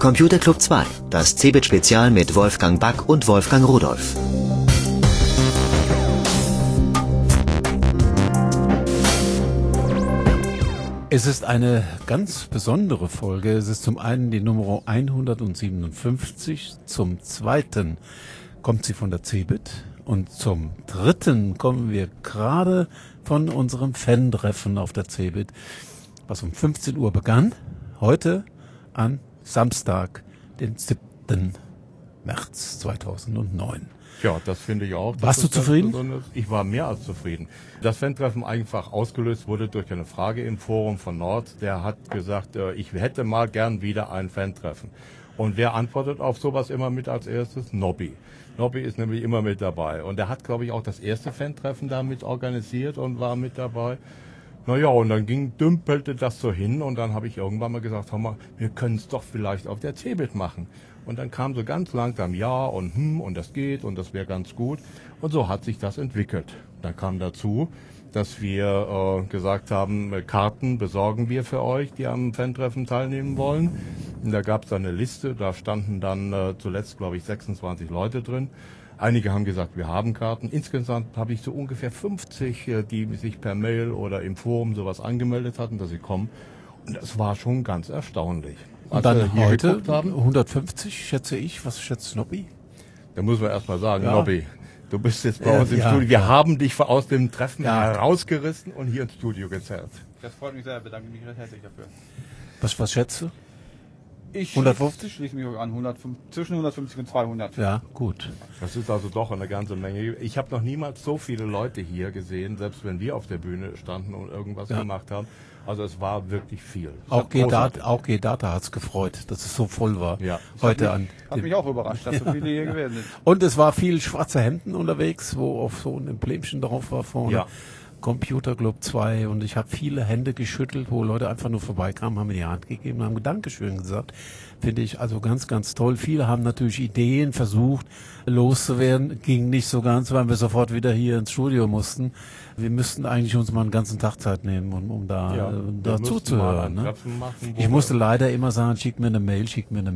Computer Club 2, das CeBIT-Spezial mit Wolfgang Back und Wolfgang Rudolph. Es ist eine ganz besondere Folge. Es ist zum einen die Nummer 157, zum zweiten kommt sie von der CeBIT und zum dritten kommen wir gerade von unserem Fan-Treffen auf der CeBIT, was um 15 Uhr begann, heute an Samstag, den 7. März 2009. Ja, das finde ich auch. Warst du zufrieden? Ich war mehr als zufrieden. Das Fan-Treffen einfach ausgelöst wurde durch eine Frage im Forum von Nord. Der hat gesagt, ich hätte mal gern wieder ein Fan-Treffen. Und wer antwortet auf sowas immer mit als erstes? Nobby. Nobby ist nämlich immer mit dabei. Und er hat, glaube ich, auch das erste Fan-Treffen damit organisiert und war mit dabei. Naja, und dann dümpelte das so hin und dann habe ich irgendwann mal gesagt, hör mal, wir können es doch vielleicht auf der CeBIT machen. Und dann kam so ganz langsam ja und das geht und das wäre ganz gut. Und so hat sich das entwickelt. Dann kam dazu, dass wir gesagt haben, Karten besorgen wir für euch, die am Fan-Treffen teilnehmen wollen. Und da gab es eine Liste, da standen dann zuletzt, glaube ich, 26 Leute drin. Einige haben gesagt, wir haben Karten. Insgesamt habe ich so ungefähr 50, die sich per Mail oder im Forum sowas angemeldet hatten, dass sie kommen. Und das war schon ganz erstaunlich. Und dann heute 150, schätze ich. Was schätzt Nobby? Da muss man erst mal sagen, ja. Nobby, du bist jetzt bei uns im Studio. Wir haben dich aus dem Treffen herausgerissen und hier ins Studio gezerrt. Das freut mich sehr, bedanke mich recht herzlich dafür. Was schätzt du? Ich 150? schließe mich an, zwischen 150 und 200. Ja, gut. Das ist also doch eine ganze Menge. Ich habe noch niemals so viele Leute hier gesehen, selbst wenn wir auf der Bühne standen und irgendwas gemacht haben. Also es war wirklich viel. Auch G-Data hat es gefreut, dass es so voll war. Ja. Heute Hat mich auch überrascht, dass so viele hier gewesen sind. Und es war viel schwarze Hemden unterwegs, wo auf so ein Emblemchen drauf war vorne. Ja. Computer Club 2 und ich habe viele Hände geschüttelt, wo Leute einfach nur vorbeikamen, haben mir die Hand gegeben, haben Dankeschön gesagt. Finde ich also ganz, ganz toll. Viele haben natürlich Ideen versucht loszuwerden, ging nicht so ganz, weil wir sofort wieder hier ins Studio mussten. Wir müssten eigentlich uns mal einen ganzen Tag Zeit nehmen, um da zuzuhören. Ne? Ich musste leider immer sagen, schick mir eine Mail.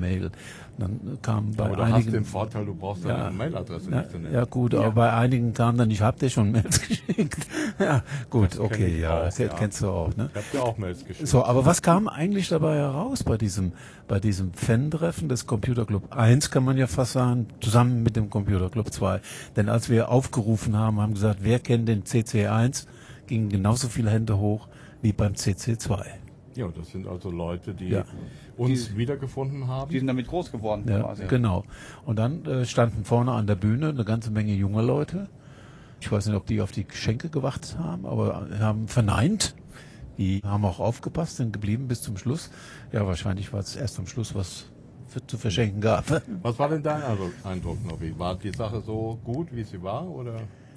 Dann kam bei aber einigen... du hast den Vorteil, du brauchst deine Mailadresse nicht zu nennen. Ja gut, aber bei einigen kam dann, ich habe dir schon Mails geschickt. Ja gut, das okay, kennst du auch. Ne? Ich habe dir auch Mails geschickt. So, aber was kam eigentlich dabei heraus bei diesem Fan-Treffen des Computer Club 1, kann man ja fast sagen, zusammen mit dem Computer Club 2. Denn als wir aufgerufen haben gesagt, wer kennt den CC1, gingen genauso viele Hände hoch wie beim CC2. Ja, das sind also Leute, die uns wiedergefunden haben. Die sind damit groß geworden quasi. Genau. Und dann standen vorne an der Bühne eine ganze Menge junger Leute. Ich weiß nicht, ob die auf die Geschenke gewartet haben, aber haben verneint. Die haben auch aufgepasst, sind geblieben bis zum Schluss. Ja, wahrscheinlich war es erst am Schluss, was zu verschenken gab. Was war denn dein Eindruck, Nobby? War die Sache so gut, wie sie war, oder?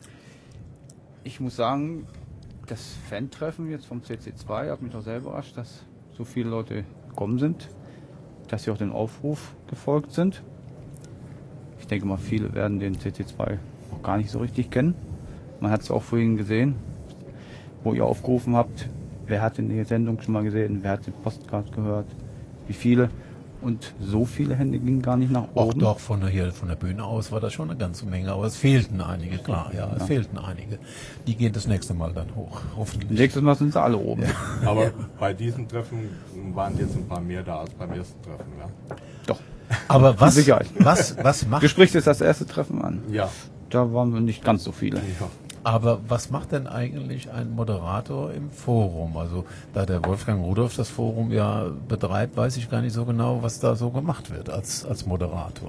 Ich muss sagen, das Fan-Treffen jetzt vom CC2 hat mich auch sehr überrascht, dass so viele Leute gekommen sind, dass sie auch dem Aufruf gefolgt sind. Ich denke mal, viele werden den CC2 noch gar nicht so richtig kennen. Man hat es auch vorhin gesehen, wo ihr aufgerufen habt, wer hat denn die Sendung schon mal gesehen, wer hat den Podcast gehört, wie viele. Und so viele Hände gingen gar nicht nach oben. Doch, von der Bühne aus war das schon eine ganze Menge, aber es fehlten einige, klar, es fehlten einige. Die gehen das nächste Mal dann hoch, hoffentlich. Nächstes Mal sind sie alle oben. Ja. Aber bei diesem Treffen waren jetzt ein paar mehr da als beim ersten Treffen, ja? Doch. Aber was, Sicherheit. was macht... Du sprichst jetzt das erste Treffen an. Ja. Da waren wir nicht ganz so viele. Ja. Aber was macht denn eigentlich ein Moderator im Forum? Also da der Wolfgang Rudolph das Forum ja betreibt, weiß ich gar nicht so genau, was da so gemacht wird als Moderator.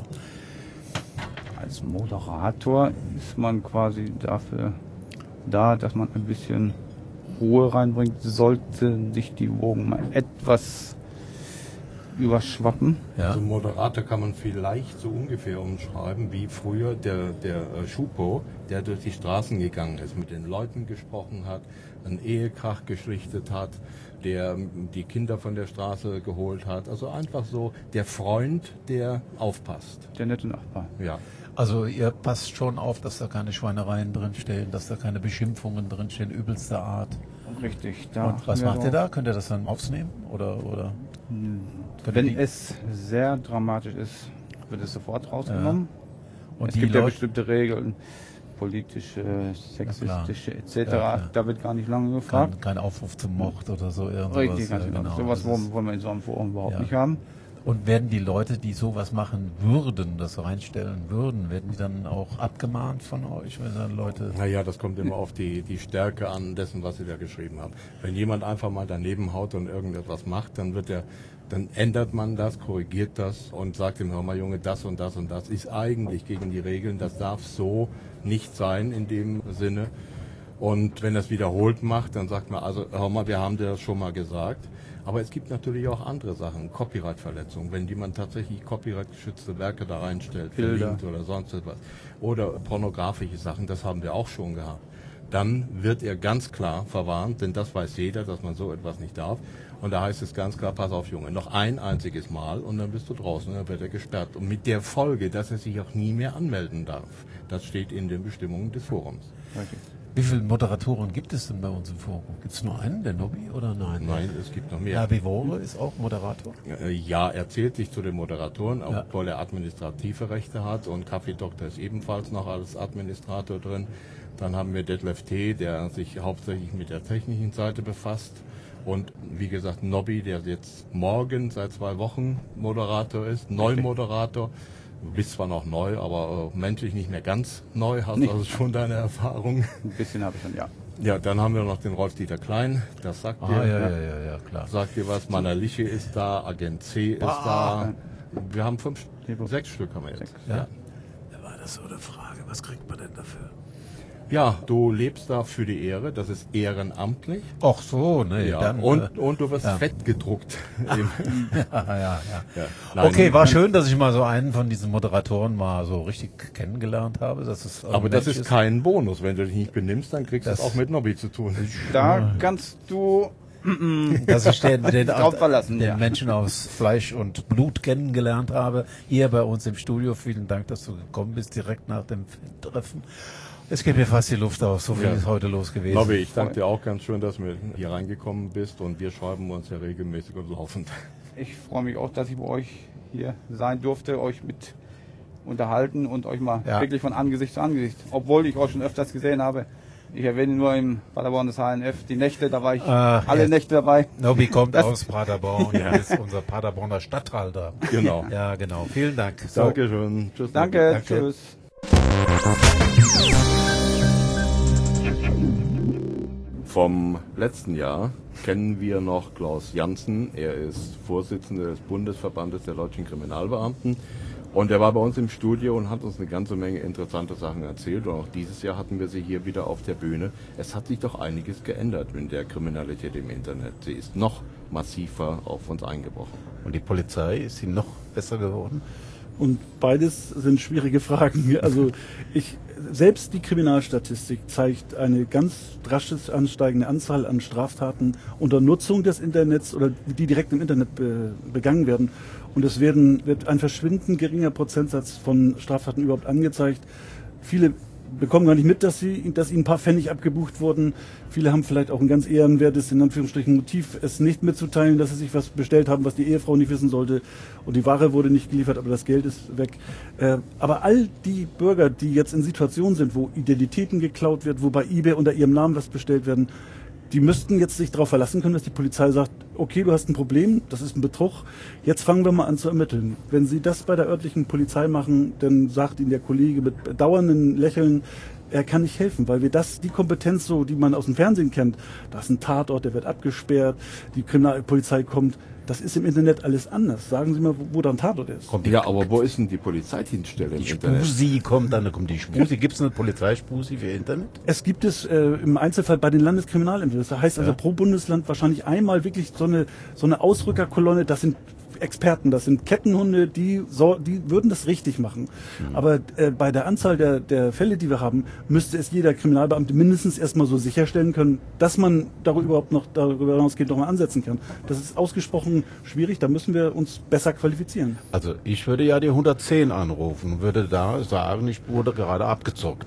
Als Moderator ist man quasi dafür da, dass man ein bisschen Ruhe reinbringt. Sollte sich die Wogen mal etwas überschwappen. Ja. Also Moderator kann man vielleicht so ungefähr umschreiben wie früher der Schupo, der durch die Straßen gegangen ist, mit den Leuten gesprochen hat, einen Ehekrach geschlichtet hat, der die Kinder von der Straße geholt hat. Also einfach so der Freund, der aufpasst. Der nette Nachbar. Ja. Also ihr passt schon auf, dass da keine Schweinereien drinstehen, dass da keine Beschimpfungen drinstehen, übelster Art. Richtig. Und was macht ihr da? Könnt ihr das dann aufnehmen? Oder? Wenn es sehr dramatisch ist, wird es sofort rausgenommen. Und es die gibt ja Leute, bestimmte Regeln, politische, sexistische etc. Ja, klar. Da wird gar nicht lange gefragt. kein Aufruf zum Mord oder so irgendwas. Richtig, ganz genau. Sowas Das ist- wollen wir in so einem Forum überhaupt Ja. nicht haben. Und werden die Leute, die sowas machen würden, das reinstellen würden, werden die dann auch abgemahnt von euch, wenn dann Leute... Naja, das kommt immer auf die Stärke an dessen, was Sie da geschrieben haben. Wenn jemand einfach mal daneben haut und irgendetwas macht, dann ändert man das, korrigiert das und sagt ihm, hör mal Junge, das und das und das ist eigentlich gegen die Regeln, das darf so nicht sein in dem Sinne. Und wenn er es wiederholt macht, dann sagt man, also hör mal, wir haben dir das schon mal gesagt. Aber es gibt natürlich auch andere Sachen, Copyright-Verletzungen, wenn jemand tatsächlich copyright-geschützte Werke da reinstellt, Bilder. verlinkt oder sonst etwas. Oder pornografische Sachen, das haben wir auch schon gehabt. Dann wird er ganz klar verwarnt, denn das weiß jeder, dass man so etwas nicht darf. Und da heißt es ganz klar, pass auf Junge, noch ein einziges Mal und dann bist du draußen und dann wird er gesperrt. Und mit der Folge, dass er sich auch nie mehr anmelden darf. Das steht in den Bestimmungen des Forums. Richtig. Wie viele Moderatoren gibt es denn bei uns im Forum? Gibt es nur einen, der Nobby, oder nein? Nein, es gibt noch mehr. Ja, Vivore ist auch Moderator. Ja, er zählt sich zu den Moderatoren, Ja. obwohl er administrative Rechte hat und Kaffeedoktor ist ebenfalls noch als Administrator drin. Dann haben wir Detlef T., der sich hauptsächlich mit der technischen Seite befasst. Und wie gesagt, Nobby, der jetzt morgen seit 2 Wochen Moderator ist, Neumoderator. Du bist zwar noch neu, aber menschlich nicht mehr ganz neu, hast Nicht. also schon deine Erfahrung. Ein bisschen habe ich schon, ja. Ja, dann haben wir noch den Rolf-Dieter Klein, das sagt Ah, dir. ja, klar. Sagt dir was, Manaliche ist da, Agent C ist da. Wir haben 6 Stück haben wir jetzt. Ja. Ja, war das so eine Frage, was kriegt man denn dafür? Ja, du lebst da für die Ehre, das ist ehrenamtlich. Ach so, ne, Ja, dann... und du wirst ja. fett gedruckt. ja. Ja. Nein, Okay, war schön, dass ich mal so einen von diesen Moderatoren mal so richtig kennengelernt habe. Dass es aber das ist kein Bonus. Wenn du dich nicht benimmst, dann kriegst du es Das- auch mit Nobby zu tun. Da kannst du dass ich den drauf verlassen, ja. Menschen aus Fleisch und Blut kennengelernt habe. Hier bei uns im Studio. Vielen Dank, dass du gekommen bist, direkt nach dem Treffen. Es geht mir fast die Luft aus, so viel Ja. ist heute los gewesen. Nobby, ich danke dir auch ganz schön, dass du hier reingekommen bist und wir schreiben uns ja regelmäßig und laufend. Ich freue mich auch, dass ich bei euch hier sein durfte, euch mit unterhalten und euch mal Ja. wirklich von Angesicht zu Angesicht. Obwohl ich euch schon öfters gesehen habe. Ich erwähne nur im Paderborn des HNF die Nächte, da war ich alle ja. Nächte dabei. Nobby kommt aus Paderborn, er ist unser Paderborner Stadthalter. Genau. Ja, genau. Vielen Dank. So. Dankeschön. Tschüss. Danke, Danke. tschüss. Vom letzten Jahr kennen wir noch Klaus Janssen. Er ist Vorsitzender des Bundesverbandes der deutschen Kriminalbeamten. Und er war bei uns im Studio und hat uns eine ganze Menge interessante Sachen erzählt. Und auch dieses Jahr hatten wir sie hier wieder auf der Bühne. Es hat sich doch einiges geändert in der Kriminalität im Internet. Sie ist noch massiver auf uns eingebrochen. Und die Polizei, ist sie noch besser geworden? Und beides sind schwierige Fragen. Also selbst die Kriminalstatistik zeigt eine ganz drastisch ansteigende Anzahl an Straftaten unter Nutzung des Internets oder die direkt im Internet begangen werden. Und es wird ein verschwindend geringer Prozentsatz von Straftaten überhaupt angezeigt. Viele bekommen gar nicht mit, dass ihnen ein paar Pfennig abgebucht wurden. Viele haben vielleicht auch ein ganz ehrenwertes, in Anführungsstrichen, Motiv, es nicht mitzuteilen, dass sie sich was bestellt haben, was die Ehefrau nicht wissen sollte. Und die Ware wurde nicht geliefert, aber das Geld ist weg. Aber all die Bürger, die jetzt in Situationen sind, wo Identitäten geklaut wird, wo bei eBay unter ihrem Namen was bestellt werden, die müssten jetzt sich darauf verlassen können, dass die Polizei sagt, okay, du hast ein Problem, das ist ein Betrug, jetzt fangen wir mal an zu ermitteln. Wenn Sie das bei der örtlichen Polizei machen, dann sagt Ihnen der Kollege mit dauernden Lächeln, er kann nicht helfen, weil wir die Kompetenz so, die man aus dem Fernsehen kennt, da ist ein Tatort, der wird abgesperrt, die Kriminalpolizei kommt, das ist im Internet alles anders. Sagen Sie mal, wo da ein Tatort ist. Ja, aber wo ist denn die Polizeidienststelle im Die Internet? Spusi kommt dann die Spusi. Gibt es eine Polizeispusi für Internet? Es gibt es im Einzelfall bei den Landeskriminalämtern. Das heißt also pro Bundesland wahrscheinlich einmal wirklich so eine Ausrückerkolonne. Das sind Experten, das sind Kettenhunde, die würden das richtig machen. Aber bei der Anzahl der Fälle, die wir haben, müsste es jeder Kriminalbeamte mindestens erstmal so sicherstellen können, dass man darüber hinausgehend noch mal ansetzen kann. Das ist ausgesprochen schwierig, da müssen wir uns besser qualifizieren. Also ich würde ja die 110 anrufen und würde da sagen, ich wurde gerade abgezockt.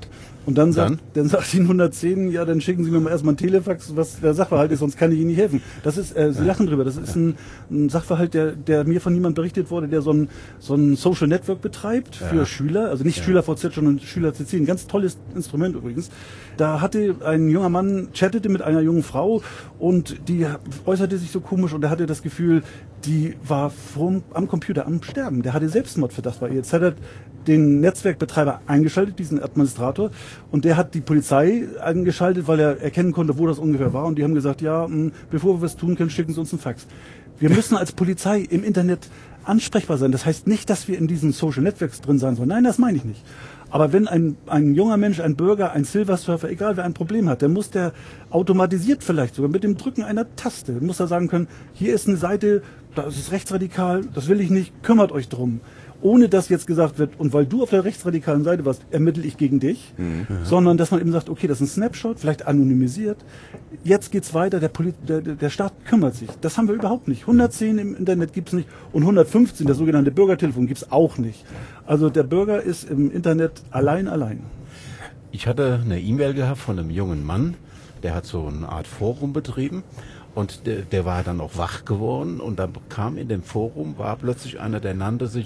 Und dann sagt Ihnen 110, ja, dann schicken Sie mir mal erstmal ein Telefax, was der Sachverhalt ist, sonst kann ich Ihnen nicht helfen. Das ist, Sie lachen drüber, das ist ein Sachverhalt, der mir von niemandem berichtet wurde, der so ein Social Network betreibt für Schüler, also nicht SchülerVZ, sondern SchülerCC, ein ganz tolles Instrument übrigens. Da hatte ein junger Mann, chattete mit einer jungen Frau und die äußerte sich so komisch und er hatte das Gefühl, die war am Computer am Sterben. Der hatte Selbstmordverdacht bei ihr. Jetzt hat er den Netzwerkbetreiber eingeschaltet, diesen Administrator, und der hat die Polizei eingeschaltet, weil er erkennen konnte, wo das ungefähr war, und die haben gesagt, ja, bevor wir was tun können, schicken Sie uns einen Fax. Wir müssen als Polizei im Internet ansprechbar sein. Das heißt nicht, dass wir in diesen Social Networks drin sein sollen. Nein, das meine ich nicht. Aber wenn ein junger Mensch, ein Bürger, ein Silversurfer, egal wer ein Problem hat, dann muss der automatisiert vielleicht sogar mit dem Drücken einer Taste, muss er sagen können, hier ist eine Seite, das ist rechtsradikal, das will ich nicht, kümmert euch drum. Ohne dass jetzt gesagt wird, und weil du auf der rechtsradikalen Seite warst, ermittle ich gegen dich, sondern dass man eben sagt, okay, das ist ein Snapshot, vielleicht anonymisiert, jetzt geht's weiter, der Staat kümmert sich. Das haben wir überhaupt nicht. 110 im Internet gibt's nicht und 115, das sogenannte Bürgertelefon, gibt's auch nicht. Also der Bürger ist im Internet allein. Ich hatte eine E-Mail gehabt von einem jungen Mann, der hat so eine Art Forum betrieben. Und der war dann auch wach geworden und dann kam in dem Forum, war plötzlich einer, der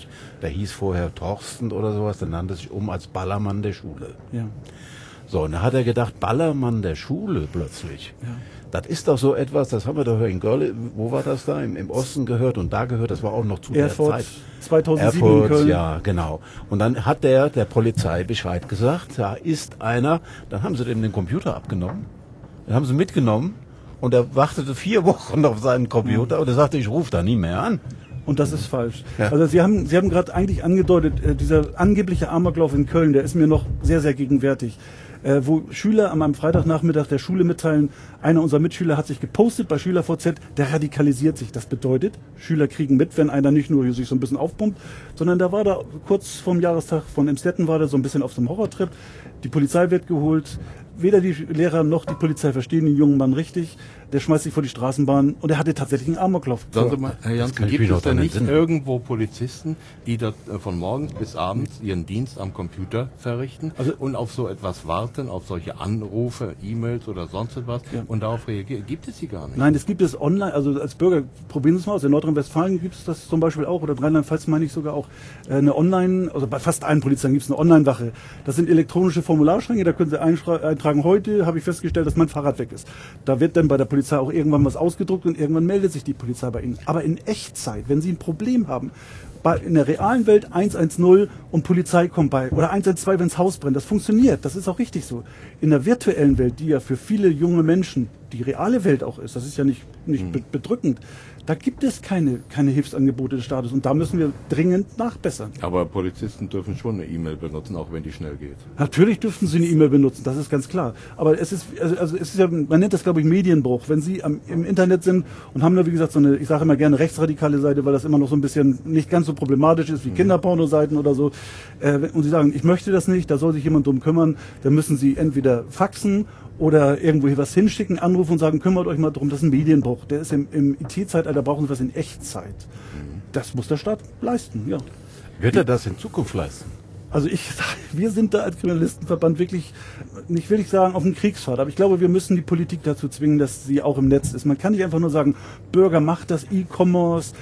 hieß vorher Torsten oder sowas, der nannte sich als Ballermann der Schule. Ja. So, und da hat er gedacht, Ballermann der Schule plötzlich. Ja. Das ist doch so etwas, das haben wir doch in Görlitz, wo war das da? Im Osten gehört und da gehört, das war auch noch zu Erfurt, der Zeit. 2007 Erfurt, in Köln. Ja, genau. Und dann hat der Polizei Bescheid gesagt, da ist einer, dann haben sie dem den Computer abgenommen, den haben sie mitgenommen. Und er wartete 4 Wochen auf seinen Computer und er sagte, ich rufe da nie mehr an. Und das ist falsch. Ja. Also Sie haben gerade eigentlich angedeutet, dieser angebliche Amoklauf in Köln, der ist mir noch sehr, sehr gegenwärtig. Wo Schüler an einem Freitagnachmittag der Schule mitteilen, einer unserer Mitschüler hat sich gepostet bei SchülerVZ, der radikalisiert sich. Das bedeutet, Schüler kriegen mit, wenn einer nicht nur sich so ein bisschen aufpumpt, sondern da war da kurz vorm Jahrestag von Emstetten war da so ein bisschen auf so einem Horrortrip. Die Polizei wird geholt. Weder die Lehrer noch die Polizei verstehen den jungen Mann richtig. Der schmeißt sich vor die Straßenbahn und er hatte tatsächlich einen Amoklauf. Sagen Sie mal, Herr Jansen, gibt es denn nicht irgendwo Polizisten, die dort von morgens bis abends ihren Dienst am Computer verrichten und auf so etwas warten, auf solche Anrufe, E-Mails oder sonst etwas und darauf reagieren? Gibt es sie gar nicht? Nein, es gibt es online, also als Bürger, probieren Sie es mal aus. In Nordrhein-Westfalen gibt es das zum Beispiel auch, oder Rheinland-Pfalz meine ich sogar auch, eine Online, also bei fast allen Polizeien gibt es eine Online-Wache. Das sind elektronische Formularschränke, da können Sie eintragen, heute habe ich festgestellt, dass mein Fahrrad weg ist. Da wird dann bei der Polizei auch irgendwann was ausgedruckt und irgendwann meldet sich die Polizei bei Ihnen. Aber in Echtzeit, wenn Sie ein Problem haben, in der realen Welt 110 und Polizei kommt bei, oder 112, wenn das Haus brennt, das funktioniert, das ist auch richtig so. In der virtuellen Welt, die ja für viele junge Menschen die reale Welt auch ist, das ist ja nicht bedrückend, da gibt es keine Hilfsangebote des Staates und da müssen wir dringend nachbessern. Aber Polizisten dürfen schon eine E-Mail benutzen, auch wenn die schnell geht. Natürlich dürfen sie eine E-Mail benutzen, das ist ganz klar. Aber es ist ja, man nennt das, glaube ich, Medienbruch. Wenn Sie im Internet sind und haben da, wie gesagt, so eine, ich sage immer gerne rechtsradikale Seite, weil das immer noch so ein bisschen nicht ganz so problematisch ist wie Kinderpornoseiten oder so. Und Sie sagen, ich möchte das nicht, da soll sich jemand drum kümmern, dann müssen Sie entweder faxen oder irgendwo hier was hinschicken, anrufen und sagen, kümmert euch mal drum, das ist ein Medienbruch. Der ist im IT-Zeitalter, brauchen Sie was in Echtzeit. Das muss der Staat leisten, ja. Wird er das in Zukunft leisten? Also wir sind da als Kriminalistenverband wirklich, nicht will ich sagen, auf dem Kriegsfahrt, aber ich glaube, wir müssen die Politik dazu zwingen, dass sie auch im Netz ist. Man kann nicht einfach nur sagen, Bürger macht das, E-Commerce,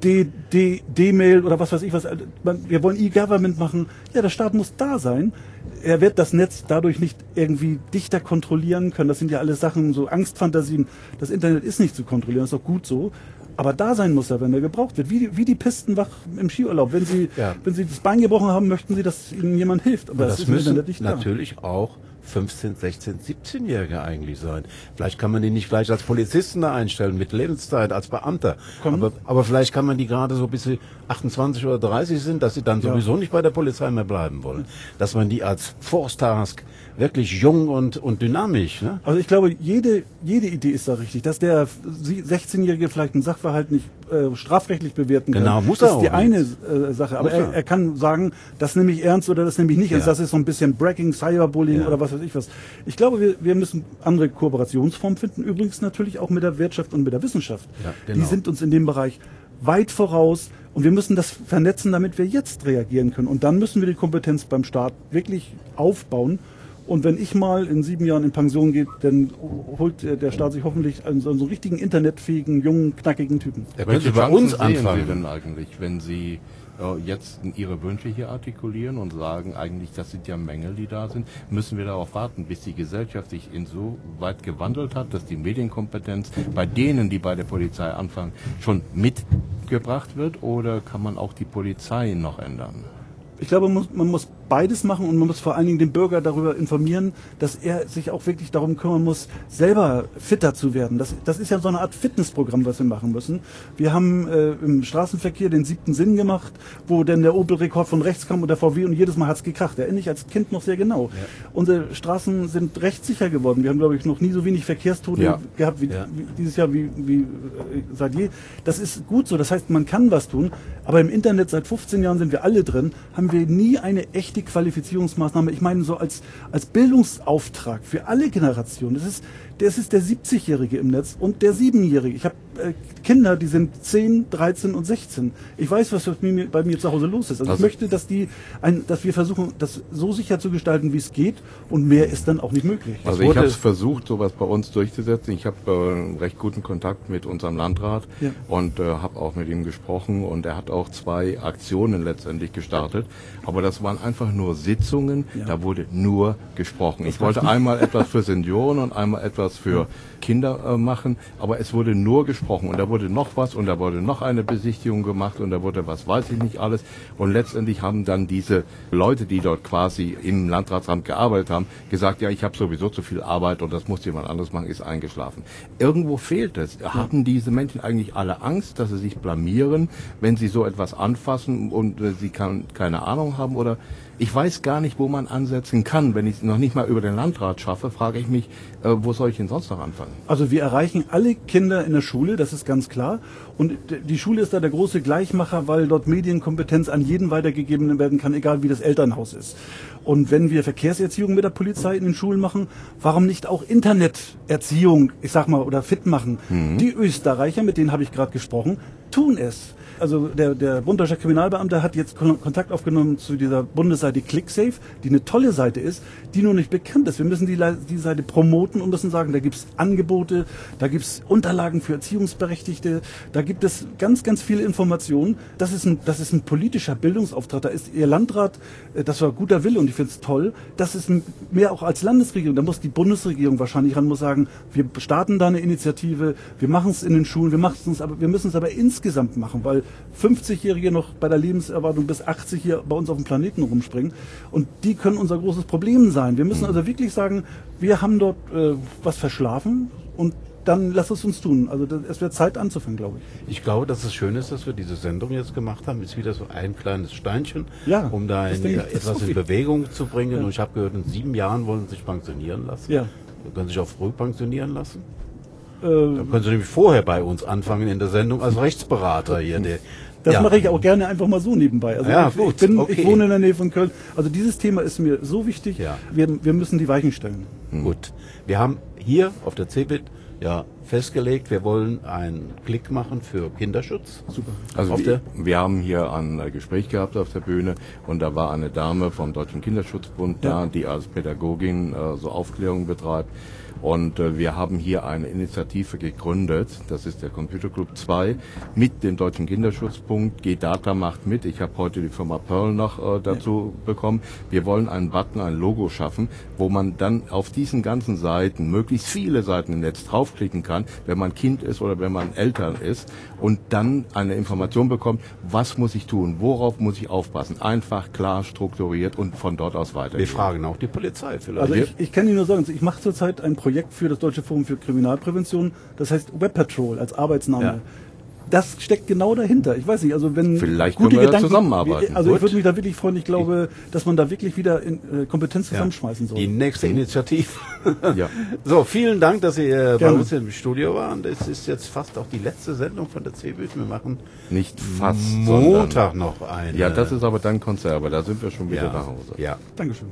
D-Mail oder was weiß ich was. Wir wollen E-Government machen. Ja, der Staat muss da sein. Er wird das Netz dadurch nicht irgendwie dichter kontrollieren können. Das sind ja alles Sachen, so Angstfantasien. Das Internet ist nicht zu kontrollieren, das ist auch gut so. Aber da sein muss er, wenn er gebraucht wird. Wie die Pistenwach im Skiurlaub. Wenn Sie das Bein gebrochen haben, möchten Sie, dass Ihnen jemand hilft. Aber das ist im Internet nicht da. Natürlich auch 15, 16, 17-Jährige eigentlich sein. Vielleicht kann man die nicht gleich als Polizisten da einstellen, mit Lebenszeit, als Beamter. Aber vielleicht kann man die gerade so bis sie 28 oder 30 sind, dass sie dann sowieso nicht bei der Polizei mehr bleiben wollen. Dass man die als Force-Task wirklich jung und dynamisch. Ne? Also ich glaube, jede Idee ist da richtig. Dass der 16-Jährige vielleicht einen Sachverhalt nicht strafrechtlich bewerten kann. Genau, muss er auch. Das ist die eine Sache. Aber er kann sagen, das nehme ich ernst oder das nehme ich nicht ernst. Das ist so ein bisschen Bragging, Cyberbullying oder was weiß ich was. Ich glaube, wir müssen andere Kooperationsformen finden. Übrigens natürlich auch mit der Wirtschaft und mit der Wissenschaft. Ja, genau. Die sind uns in dem Bereich weit voraus. Und wir müssen das vernetzen, damit wir jetzt reagieren können. Und dann müssen wir die Kompetenz beim Staat wirklich aufbauen. Und wenn ich mal in 7 Jahren in Pension gehe, dann holt der Staat sich hoffentlich so einen richtigen internetfähigen, jungen, knackigen Typen. Er könnte bei uns sehen anfangen. Sie denn eigentlich, wenn Sie jetzt Ihre Wünsche hier artikulieren und sagen, eigentlich, das sind ja Mängel, die da sind, müssen wir darauf warten, bis die Gesellschaft sich insoweit gewandelt hat, dass die Medienkompetenz bei denen, die bei der Polizei anfangen, schon mitgebracht wird, oder kann man auch die Polizei noch ändern? Ich glaube, man muss beides machen und man muss vor allen Dingen den Bürger darüber informieren, dass er sich auch wirklich darum kümmern muss, selber fitter zu werden. Das ist ja so eine Art Fitnessprogramm, was wir machen müssen. Wir haben im Straßenverkehr den 7. Sinn gemacht, wo dann der Opel-Rekord von rechts kam und der VW und jedes Mal hat's gekracht. Erinnere ich als Kind noch sehr genau. Ja. Unsere Straßen sind rechtssicher geworden. Wir haben, glaube ich, noch nie so wenig Verkehrstote gehabt wie dieses Jahr, wie seit je. Das ist gut so. Das heißt, man kann was tun. Aber im Internet seit 15 Jahren sind wir alle drin, haben wir nie eine echte Qualifizierungsmaßnahme. Ich meine, so als Bildungsauftrag für alle Generationen. Das ist der 70-Jährige im Netz und der 7-Jährige. Ich habe Kinder, die sind 10, 13 und 16. Ich weiß, was bei mir zu Hause los ist. Also ich möchte, dass wir versuchen, das so sicher zu gestalten, wie es geht, und mehr ist dann auch nicht möglich. Also ich habe es versucht, sowas bei uns durchzusetzen. Ich habe einen recht guten Kontakt mit unserem Landrat und habe auch mit ihm gesprochen, und er hat auch 2 Aktionen letztendlich gestartet. Aber das waren einfach nur Sitzungen, da wurde nur gesprochen. Ich wollte einmal etwas für Senioren und einmal etwas für Kinder machen, aber es wurde nur gesprochen, und da wurde noch was, und da wurde noch eine Besichtigung gemacht, und da wurde was weiß ich nicht alles, und letztendlich haben dann diese Leute, die dort quasi im Landratsamt gearbeitet haben, gesagt, ja, ich habe sowieso zu viel Arbeit und das muss jemand anderes machen, ist eingeschlafen. Irgendwo fehlt es. Haben diese Menschen eigentlich alle Angst, dass sie sich blamieren, wenn sie so etwas anfassen und sie keine Ahnung haben, oder ich weiß gar nicht, wo man ansetzen kann. Wenn ich es noch nicht mal über den Landrat schaffe, frage ich mich, wo soll ich denn sonst noch anfangen? Also wir erreichen alle Kinder in der Schule, das ist ganz klar. Und die Schule ist da der große Gleichmacher, weil dort Medienkompetenz an jeden weitergegeben werden kann, egal wie das Elternhaus ist. Und wenn wir Verkehrserziehung mit der Polizei in den Schulen machen, warum nicht auch Interneterziehung, ich sag mal, oder fit machen? Die Österreicher, mit denen habe ich gerade gesprochen, tun es. Also der Bunddeutscher Kriminalbeamte hat jetzt Kontakt aufgenommen zu dieser Bundesseite ClickSafe, die eine tolle Seite ist, die nur nicht bekannt ist. Wir müssen die Seite promoten und müssen sagen, da gibt's Angebote, da gibt's Unterlagen für Erziehungsberechtigte, da gibt es ganz, ganz viele Informationen. Das ist ein politischer Bildungsauftrag. Da ist Ihr Landrat, das war guter Wille, und ich finde es toll. Das ist mehr auch als Landesregierung. Da muss die Bundesregierung wahrscheinlich ran, muss sagen, wir starten da eine Initiative, wir machen es in den Schulen, wir müssen es aber insgesamt machen, weil 50-Jährige noch bei der Lebenserwartung bis 80 hier bei uns auf dem Planeten rumspringen, und die können unser großes Problem sein. Wir müssen also wirklich sagen, wir haben dort was verschlafen, und dann lass es uns tun. Also es wird Zeit anzufangen, glaube ich. Ich glaube, dass es schön ist, dass wir diese Sendung jetzt gemacht haben. Ist wieder so ein kleines Steinchen, um da etwas in Bewegung zu bringen. Ja. Und ich habe gehört, in 7 Jahren wollen Sie sich pensionieren lassen. Ja. Sie können sich auch früh pensionieren lassen. Dann können Sie nämlich vorher bei uns anfangen in der Sendung als Rechtsberater hier. Das mache ich auch gerne einfach mal so nebenbei. Also ich wohne in der Nähe von Köln. Also dieses Thema ist mir so wichtig. Ja. Wir müssen die Weichen stellen. Gut. Wir haben hier auf der CeBIT festgelegt, wir wollen einen Klick machen für Kinderschutz. Super. Also wir haben hier ein Gespräch gehabt auf der Bühne, und da war eine Dame vom Deutschen Kinderschutzbund da, die als Pädagogin so Aufklärung betreibt. Und wir haben hier eine Initiative gegründet, das ist der Computerclub 2, mit dem Deutschen Kinderschutzbund. G-Data macht mit. Ich habe heute die Firma Pearl noch dazu bekommen. Wir wollen einen Button, ein Logo schaffen, wo man dann auf diesen ganzen Seiten, möglichst viele Seiten im Netz draufklicken kann, wenn man Kind ist oder wenn man Eltern ist, und dann eine Information bekommt, was muss ich tun, worauf muss ich aufpassen. Einfach, klar, strukturiert und von dort aus weiter. Wir fragen auch die Polizei vielleicht. Also ich kann Ihnen nur sagen, ich mache zurzeit ein Projekt für das Deutsche Forum für Kriminalprävention, das heißt Web Patrol als Arbeitsname. Ja. Das steckt genau dahinter. Ich weiß nicht, also wenn vielleicht gute können wir Gedanken, zusammenarbeiten. Also ich würde mich da wirklich freuen. Ich glaube, dass man da wirklich wieder Kompetenz zusammenschmeißen soll. Die nächste Initiative. So, vielen Dank, dass Sie bei uns im Studio waren. Das ist jetzt fast auch die letzte Sendung von der CeBIT. Wir machen nicht fast Montag noch eine. Ja, das ist aber dann Konserve. Da sind wir schon wieder nach Hause. Ja, Dankeschön.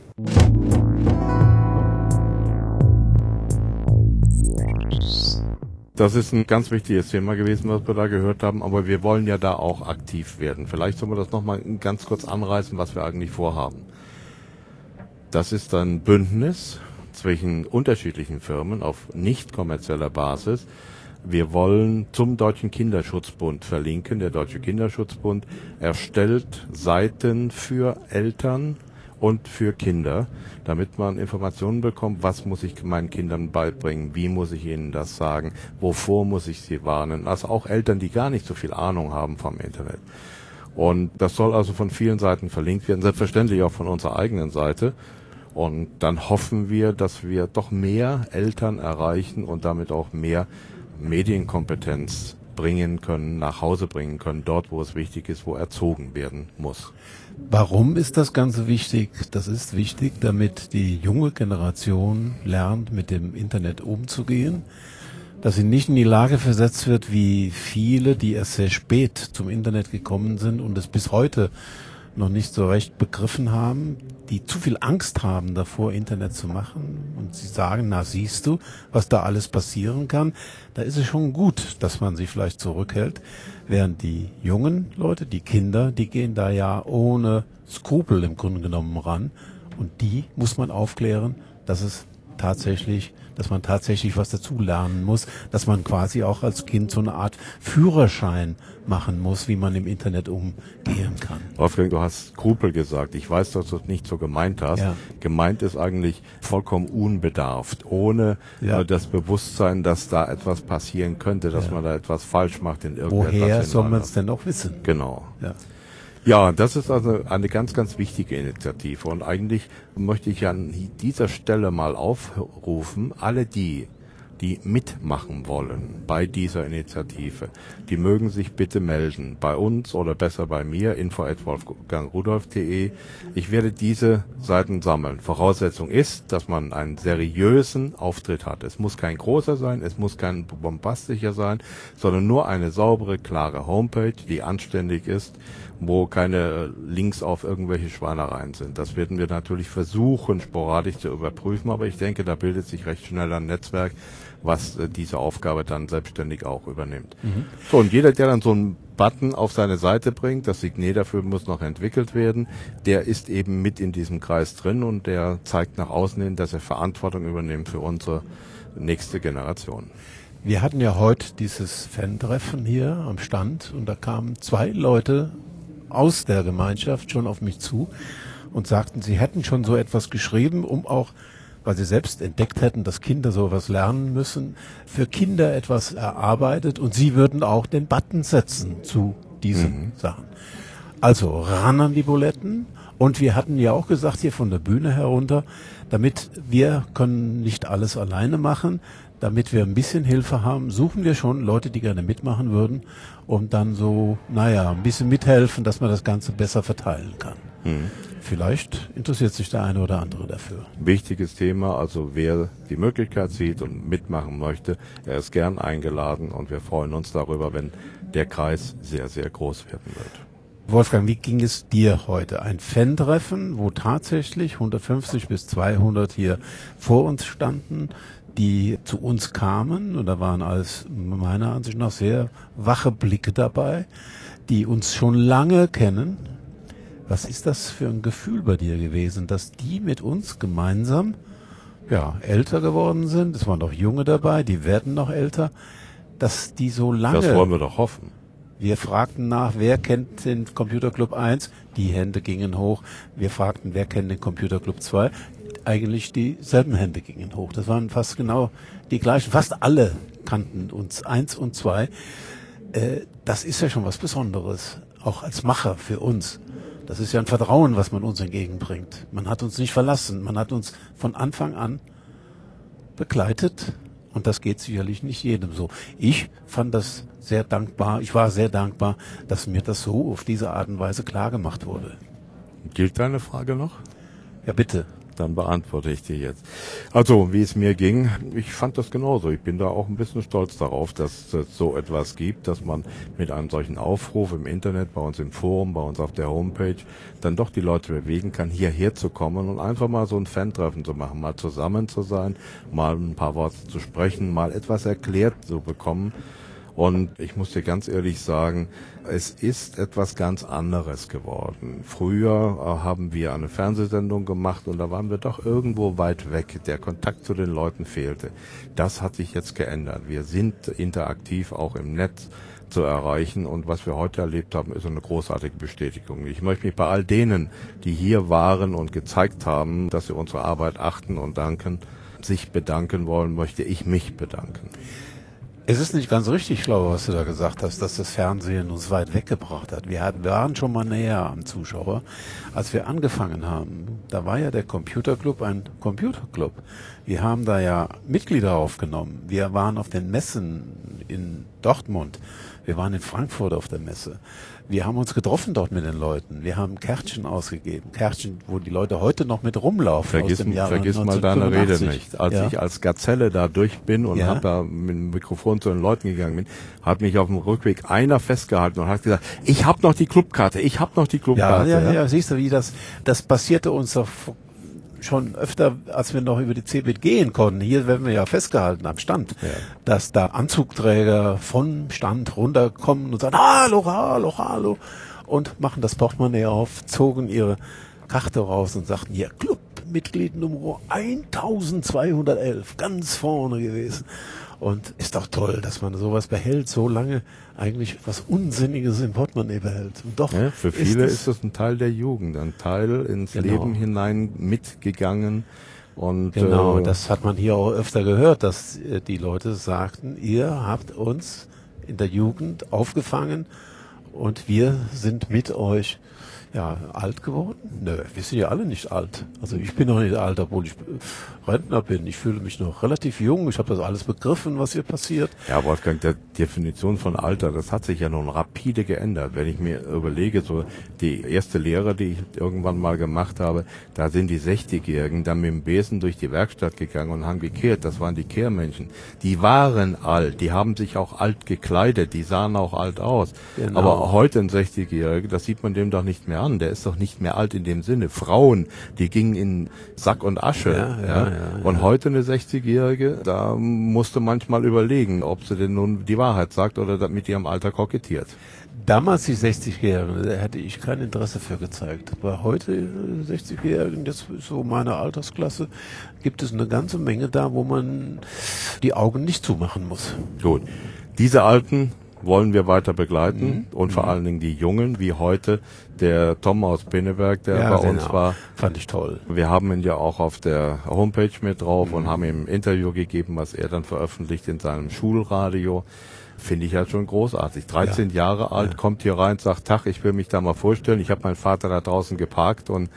Das ist ein ganz wichtiges Thema gewesen, was wir da gehört haben, aber wir wollen ja da auch aktiv werden. Vielleicht sollen wir das nochmal ganz kurz anreißen, was wir eigentlich vorhaben. Das ist ein Bündnis zwischen unterschiedlichen Firmen auf nicht kommerzieller Basis. Wir wollen zum Deutschen Kinderschutzbund verlinken. Der Deutsche Kinderschutzbund erstellt Seiten für Eltern und für Kinder, damit man Informationen bekommt, was muss ich meinen Kindern beibringen, wie muss ich ihnen das sagen, wovor muss ich sie warnen. Also auch Eltern, die gar nicht so viel Ahnung haben vom Internet. Und das soll also von vielen Seiten verlinkt werden, selbstverständlich auch von unserer eigenen Seite. Und dann hoffen wir, dass wir doch mehr Eltern erreichen und damit auch mehr Medienkompetenz bringen können, nach Hause bringen können, dort, wo es wichtig ist, wo erzogen werden muss. Warum ist das Ganze wichtig? Das ist wichtig, damit die junge Generation lernt, mit dem Internet umzugehen, dass sie nicht in die Lage versetzt wird, wie viele, die erst sehr spät zum Internet gekommen sind und es bis heute noch nicht so recht begriffen haben, die zu viel Angst haben davor, Internet zu machen und sie sagen, na siehst du, was da alles passieren kann, da ist es schon gut, dass man sich vielleicht zurückhält, während die jungen Leute, die Kinder, die gehen da ja ohne Skrupel im Grunde genommen ran und die muss man aufklären, dass man tatsächlich was dazu lernen muss, dass man quasi auch als Kind so eine Art Führerschein machen muss, wie man im Internet umgehen kann. Wolfgang, du hast Skrupel gesagt. Ich weiß, dass du es nicht so gemeint hast. Ja. Gemeint ist eigentlich vollkommen unbedarft, ohne das Bewusstsein, dass da etwas passieren könnte, dass man da etwas falsch macht in irgendetwas. Woher soll man es denn auch wissen? Genau. Ja, das ist also eine ganz, ganz wichtige Initiative und eigentlich möchte ich an dieser Stelle mal aufrufen, alle die mitmachen wollen bei dieser Initiative, die mögen sich bitte melden bei uns oder besser bei mir, info@wolfgangrudolph.de. Ich werde diese Seiten sammeln. Voraussetzung ist, dass man einen seriösen Auftritt hat. Es muss kein großer sein, es muss kein bombastischer sein, sondern nur eine saubere, klare Homepage, die anständig ist, wo keine Links auf irgendwelche Schweinereien sind. Das werden wir natürlich versuchen, sporadisch zu überprüfen, aber ich denke, da bildet sich recht schnell ein Netzwerk, was diese Aufgabe dann selbstständig auch übernimmt. So, und jeder, der dann so einen Button auf seine Seite bringt, das Signet dafür muss noch entwickelt werden, der ist eben mit in diesem Kreis drin und der zeigt nach außen hin, dass er Verantwortung übernimmt für unsere nächste Generation. Wir hatten ja heute dieses Fan-Treffen hier am Stand und da kamen 2 Leute aus der Gemeinschaft schon auf mich zu und sagten, sie hätten schon so etwas geschrieben, um auch, weil sie selbst entdeckt hätten, dass Kinder sowas lernen müssen, für Kinder etwas erarbeitet und sie würden auch den Button setzen zu diesen Sachen. Also ran an die Buletten und wir hatten ja auch gesagt hier von der Bühne herunter, damit wir können nicht alles alleine machen, damit wir ein bisschen Hilfe haben, suchen wir schon Leute, die gerne mitmachen würden und dann so, ein bisschen mithelfen, dass man das Ganze besser verteilen kann. Vielleicht interessiert sich der eine oder andere dafür. Wichtiges Thema, also wer die Möglichkeit sieht und mitmachen möchte, er ist gern eingeladen und wir freuen uns darüber, wenn der Kreis sehr, sehr groß werden wird. Wolfgang, wie ging es dir heute? Ein Fan-Treffen, wo tatsächlich 150 bis 200 hier vor uns standen, die zu uns kamen, und da waren alles meiner Ansicht nach sehr wache Blicke dabei, die uns schon lange kennen. Was ist das für ein Gefühl bei dir gewesen, dass die mit uns gemeinsam älter geworden sind? Es waren doch Junge dabei, die werden noch älter, dass die so lange... Das wollen wir doch hoffen. Wir fragten nach, wer kennt den Computer Club 1? Die Hände gingen hoch. Wir fragten, wer kennt den Computer Club 2? Eigentlich dieselben Hände gingen hoch. Das waren fast genau die gleichen. Fast alle kannten uns 1 und 2. Das ist ja schon was Besonderes, auch als Macher für uns. Das ist ja ein Vertrauen, was man uns entgegenbringt. Man hat uns nicht verlassen. Man hat uns von Anfang an begleitet. Und das geht sicherlich nicht jedem so. Ich fand das sehr dankbar. Ich war sehr dankbar, dass mir das so auf diese Art und Weise klar gemacht wurde. Gilt deine Frage noch? Ja, bitte. Dann beantworte ich dir jetzt. Also, wie es mir ging, ich fand das genauso. Ich bin da auch ein bisschen stolz darauf, dass es so etwas gibt, dass man mit einem solchen Aufruf im Internet, bei uns im Forum, bei uns auf der Homepage, dann doch die Leute bewegen kann, hierher zu kommen und einfach mal so ein Fan-Treffen zu machen, mal zusammen zu sein, mal ein paar Worte zu sprechen, mal etwas erklärt zu bekommen. Und ich muss dir ganz ehrlich sagen, es ist etwas ganz anderes geworden. Früher haben wir eine Fernsehsendung gemacht und da waren wir doch irgendwo weit weg. Der Kontakt zu den Leuten fehlte. Das hat sich jetzt geändert. Wir sind interaktiv auch im Netz zu erreichen und was wir heute erlebt haben, ist eine großartige Bestätigung. Ich möchte mich bei all denen, die hier waren und gezeigt haben, dass sie unsere Arbeit achten und danken, sich bedanken wollen, möchte ich mich bedanken. Es ist nicht ganz richtig, glaube ich, was du da gesagt hast, dass das Fernsehen uns weit weggebracht hat. Wir waren schon mal näher am Zuschauer, als wir angefangen haben. Da war ja der Computerclub ein Computerclub. Wir haben da ja Mitglieder aufgenommen. Wir waren auf den Messen in Dortmund. Wir waren in Frankfurt auf der Messe. Wir haben uns getroffen dort mit den Leuten. Wir haben Kärtchen ausgegeben. Kärtchen, wo die Leute heute noch mit rumlaufen. Vergiss mal deine Rede nicht. Als ich als Gazelle da durch bin und hab da mit dem Mikrofon zu den Leuten gegangen bin, hat mich auf dem Rückweg einer festgehalten und hat gesagt, ich habe noch die Clubkarte, Ja, siehst du, wie das passierte uns doch schon öfter, als wir noch über die CeBIT gehen konnten. Hier werden wir ja festgehalten am Stand, dass da Anzugträger vom Stand runterkommen und sagen, hallo, und machen das Portemonnaie auf, zogen ihre Karte raus und sagten, hier, Clubmitglied Nummer 1211, ganz vorne gewesen. Und ist doch toll, dass man sowas behält, so lange eigentlich was Unsinniges im Portemonnaie behält. Und doch für viele ist das ein Teil der Jugend, ein Teil ins Leben hinein mitgegangen. Und genau, das hat man hier auch öfter gehört, dass die Leute sagten, ihr habt uns in der Jugend aufgefangen und wir sind mit euch alt geworden? Nö, wir sind ja alle nicht alt. Also ich bin noch nicht alt, obwohl ich Rentner bin. Ich fühle mich noch relativ jung. Ich habe das alles begriffen, was hier passiert. Ja, Wolfgang, die Definition von Alter, das hat sich ja nun rapide geändert. Wenn ich mir überlege, so die erste Lehre, die ich irgendwann mal gemacht habe, da sind die 60-Jährigen dann mit dem Besen durch die Werkstatt gegangen und haben gekehrt. Das waren die Kehrmenschen. Die waren alt. Die haben sich auch alt gekleidet. Die sahen auch alt aus. Genau. Aber heute ein 60-Jähriger, das sieht man dem doch nicht mehr an. Der ist doch nicht mehr alt in dem Sinne. Frauen, die gingen in Sack und Asche. Und heute eine 60-Jährige, da musst du manchmal überlegen, ob sie denn nun die Wahrheit sagt oder mit ihrem Alter kokettiert. Damals die 60-Jährigen, da hätte ich kein Interesse für gezeigt. Aber heute 60-Jährigen, das ist so meine Altersklasse, gibt es eine ganze Menge da, wo man die Augen nicht zumachen muss. Gut. Diese Alten wollen wir weiter begleiten und vor allen Dingen die Jungen, wie heute der Tom aus Pinneberg, der bei uns war. Fand ich toll. Wir haben ihn ja auch auf der Homepage mit drauf und haben ihm ein Interview gegeben, was er dann veröffentlicht in seinem Schulradio. Finde ich ja schon großartig. 13 Jahre alt, kommt hier rein, sagt, Tag, ich will mich da mal vorstellen. Ich habe meinen Vater da draußen geparkt und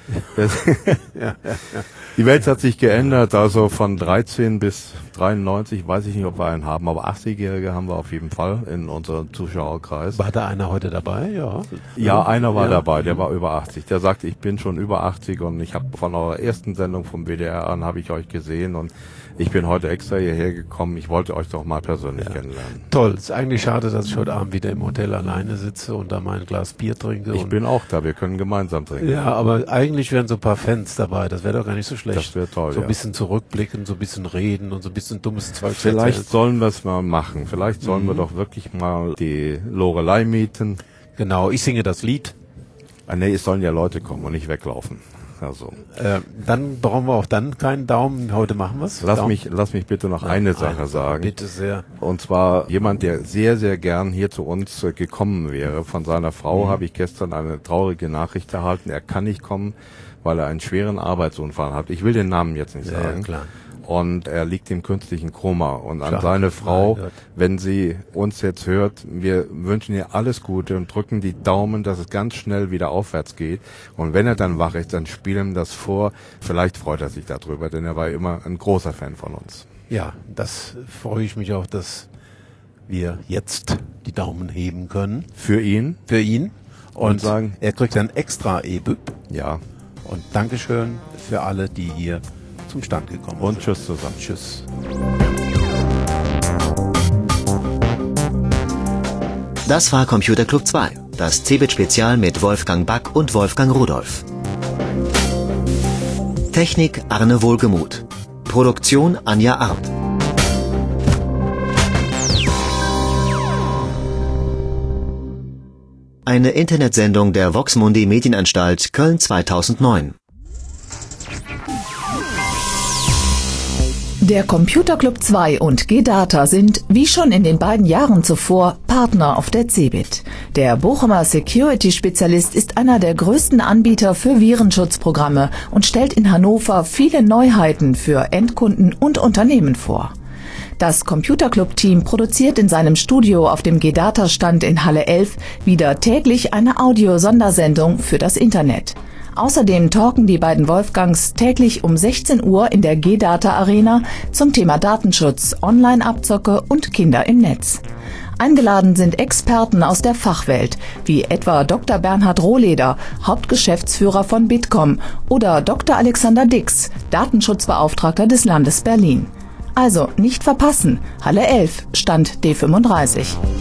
die Welt hat sich geändert. Also von 13 bis 93, weiß ich nicht, ob wir einen haben, aber 80-Jährige haben wir auf jeden Fall in unserem Zuschauerkreis. War da einer heute dabei? Ja, einer war dabei, der war über 80. Der sagt, ich bin schon über 80 und ich habe von eurer ersten Sendung vom WDR an, habe ich euch gesehen und ich bin heute extra hierher gekommen. Ich wollte euch doch mal persönlich kennenlernen. Toll. Es ist eigentlich schade, dass ich heute Abend wieder im Hotel alleine sitze und da mein Glas Bier trinke. Ich bin auch da. Wir können gemeinsam trinken. Ja, aber eigentlich wären so ein paar Fans dabei. Das wäre doch gar nicht so schlecht. Das wäre toll, so ein bisschen zurückblicken, so ein bisschen reden und so ein bisschen dummes Zeug Vielleicht erzählen. sollen wir es mal machen. Vielleicht sollen wir doch wirklich mal die Lorelei mieten. Genau, ich singe das Lied. Nee, es sollen ja Leute kommen und nicht weglaufen. Also. Dann brauchen wir auch dann keinen Daumen. Heute machen wir es. Lass mich bitte noch eine Sache sagen. Bitte sehr. Und zwar jemand, der sehr, sehr gern hier zu uns gekommen wäre. Von seiner Frau habe ich gestern eine traurige Nachricht erhalten. Er kann nicht kommen, weil er einen schweren Arbeitsunfall hat. Ich will den Namen jetzt nicht sagen. Klar. Und er liegt im künstlichen Koma. Und an seine Frau, wenn sie uns jetzt hört, wir wünschen ihr alles Gute und drücken die Daumen, dass es ganz schnell wieder aufwärts geht. Und wenn er dann wach ist, dann spielen wir das vor. Vielleicht freut er sich darüber, denn er war immer ein großer Fan von uns. Ja, das freue ich mich auch, dass wir jetzt die Daumen heben können. Für ihn. Und sagen, er kriegt ein extra E-Büb. Ja. Und Dankeschön für alle, die hier zum Stand gekommen sind. Und tschüss zusammen. Tschüss. Das war Computer Club 2, das CeBIT-Spezial mit Wolfgang Back und Wolfgang Rudolph. Technik Arne Wohlgemuth. Produktion Anja Arndt. eine Internetsendung der Vox-Mundi Medienanstalt Köln 2009. Der Computer Club 2 und G-Data sind, wie schon in den beiden Jahren zuvor, Partner auf der CeBIT. Der Bochumer Security-Spezialist ist einer der größten Anbieter für Virenschutzprogramme und stellt in Hannover viele Neuheiten für Endkunden und Unternehmen vor. Das Computer Club Team produziert in seinem Studio auf dem G-Data-Stand in Halle 11 wieder täglich eine Audio-Sondersendung für das Internet. Außerdem talken die beiden Wolfgangs täglich um 16 Uhr in der G-Data Arena zum Thema Datenschutz, Online-Abzocke und Kinder im Netz. Eingeladen sind Experten aus der Fachwelt, wie etwa Dr. Bernhard Rohleder, Hauptgeschäftsführer von Bitkom, oder Dr. Alexander Dix, Datenschutzbeauftragter des Landes Berlin. Also nicht verpassen, Halle 11, Stand D35.